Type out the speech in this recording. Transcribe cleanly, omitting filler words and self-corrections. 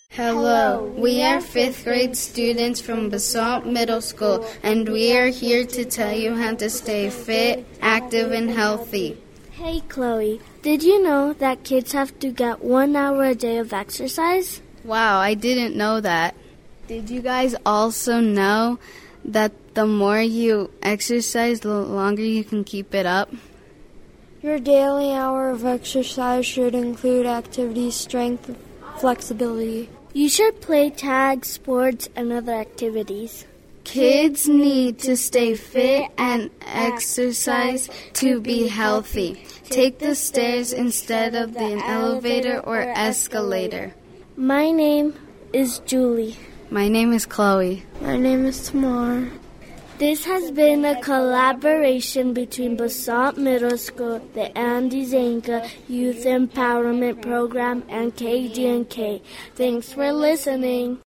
Hello, we are 5th grade students from Basalt Middle School, and we are here to tell you how to stay fit, active, and healthy. Hey Chloe, did you know that kids have to get 1 hour a day of exercise? Wow, I didn't know that. Did you guys also know that the more you exercise, the longer you can keep it up? Your daily hour of exercise should include activity, strength, flexibility. You should play tag, sports, and other activities. Kids need to stay fit and exercise to be healthy. Take the stairs instead of the elevator or escalator. My name is Julie. My name is Chloe. My name is Tamar. This has been a collaboration between Basalt Middle School, the Andy Zanka Youth Empowerment Program, and KD&K. Thanks for listening.